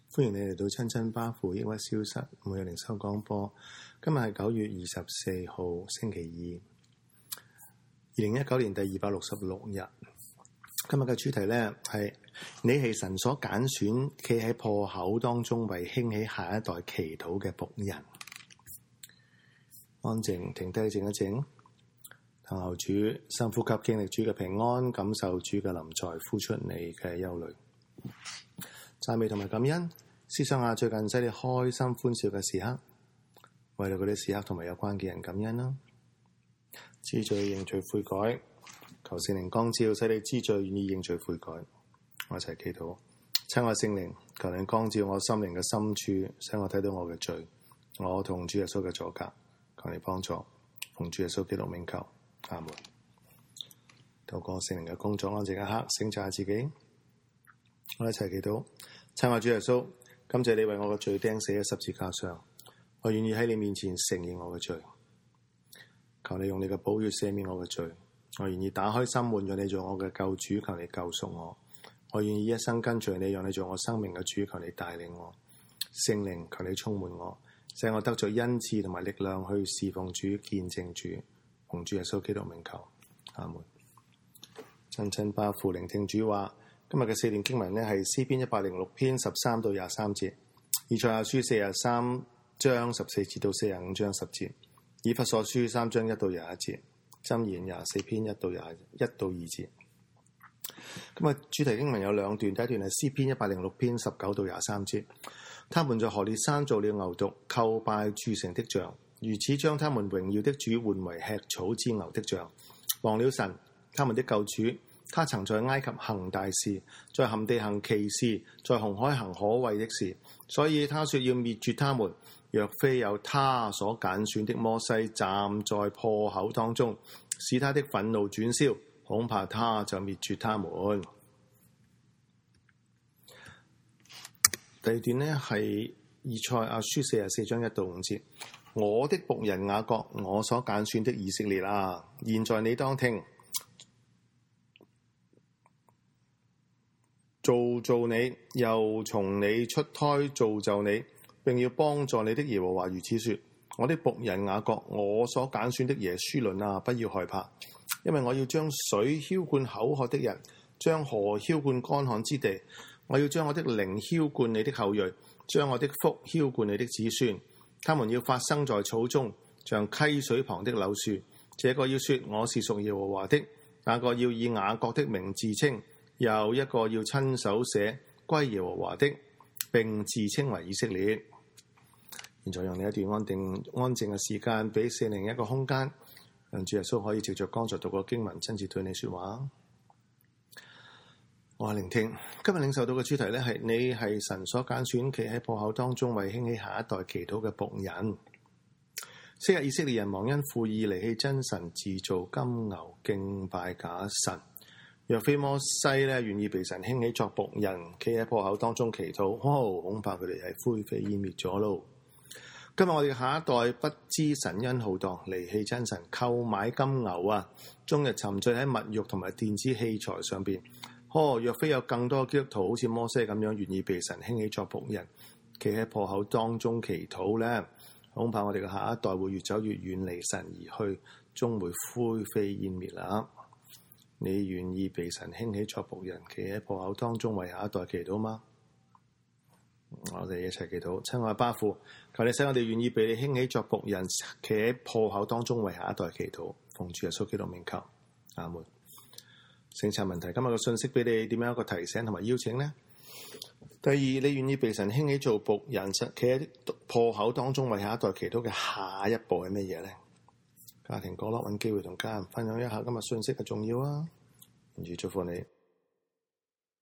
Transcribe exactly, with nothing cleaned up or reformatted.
歡迎你嚟到親親巴父抑鬱消失每日靈修廣播。今日係九月二十四號星期二，二零一九年第二百六十六日。今日嘅主題呢係你係神所揀選，企喺破口當中為興起下一代祈禱嘅僕人。安靜，停低靜一靜，等候主，深呼吸，經歷主嘅平安，感受主嘅臨在，呼出你嘅憂慮。讚美同埋感恩，思想下最近使你開心歡笑嘅時刻，為咗嗰啲時刻同埋有關嘅人感恩啦。知罪認罪悔改，求聖靈光照，使你知罪願意認罪悔改。我一齊祈禱，親愛聖靈，求你光照我心靈嘅深處，使我睇到我嘅罪，我同主耶穌嘅阻隔，求你幫助，奉主耶穌基督名求，阿門。透過聖靈嘅工作，安靜一刻，省察下自己。我一齊祈禱，親愛主耶穌，感謝你為我嘅罪釘死喺十字架上，我願意喺你面前承認我嘅罪，求你用你嘅寶血赦免我嘅罪，我願意打開心門，讓你做我嘅救主，求你救贖我，我願意一生跟隨你，讓你做我生命嘅主，求你帶領我，聖靈求你充滿我，使我得着恩賜同埋力量去侍奉主、見證主，奉主耶穌基督名求，阿門。親親巴父，聆聽主話。今日嘅四段經文呢，係詩篇一百零六篇十三到廿三節，以賽亞書四十三章十四節到四十五章十節，以弗所書三章一到廿一節，箴言廿四篇一到廿一到二節。今日主題經文有兩段，第一段係詩篇一百零六篇十九到廿三節，他們在何烈山做了牛犢，叩拜鑄成的像，如此將他們榮耀的主換為吃草之牛的像。忘了神，他們的救主。他曾在埃及行大事，在含地行奇事，在紅海行可畏的事，所以他說要滅絕他們。若非有他所揀選的摩西站在破口當中，使他的憤怒轉消，恐怕他就滅絕他們。第二段呢係以賽亞書四十四章一到五節，我的僕人雅各，我所揀選的以色列啊，現在你當聽。造造你，又從你出胎造就你，並要幫助你的耶和華如此說：我的僕人雅各，我所揀選的耶書崙啊，不要害怕，因為我要將水澆灌口渴的人，將河澆灌乾旱之地。我要將我的靈澆灌你的後裔，將我的福澆灌你的子孫。他們要發生在草中，像溪水旁的柳樹。這個要說我是屬耶和華的，那個要以雅各的名自稱。有一個要親手寫歸耶和華的，並自稱為以色列。現在用你一段安定安靜嘅時間，俾聖靈一個空間，讓主耶穌可以藉着剛才讀過經文，親自對你說話。我係聆聽，今日領受到嘅主題呢係你係神所揀選，企喺破口當中為興起下一代祈禱嘅僕人。昔日以色列人忘恩負義，離棄真神，自造金牛，敬拜假神。若非摩西咧願意被神興起作僕人，企喺破口當中祈禱，哦，恐怕佢哋係灰飛煙滅咗咯。今日我哋下一代不知神恩浩蕩，離棄真神，購買金牛啊，終日沉醉喺物欲同埋電子器材上邊。哦，若非有更多基督徒好似摩西咁樣願意被神興起作僕人，企喺破口當中祈禱咧，恐怕我哋嘅下一代會越走越遠離神而去，終會灰飛煙滅啦。你願意被神興起作僕人，企喺破口當中為下一代祈禱嗎？我哋一齊祈禱，親愛巴父，求你使我哋願意被你興起作僕人，企喺破口當中為下一代祈禱，奉主耶穌基督名求，阿門。省察問題，今日嘅信息俾你點樣一個提醒同埋邀請呢？第二，你願意被神興起做僕人，企喺破口當中為下一代祈禱嘅下一步係乜嘢呢？家庭角落揾機會同家人分享一下今日信息嘅重要啊！願主祝福你。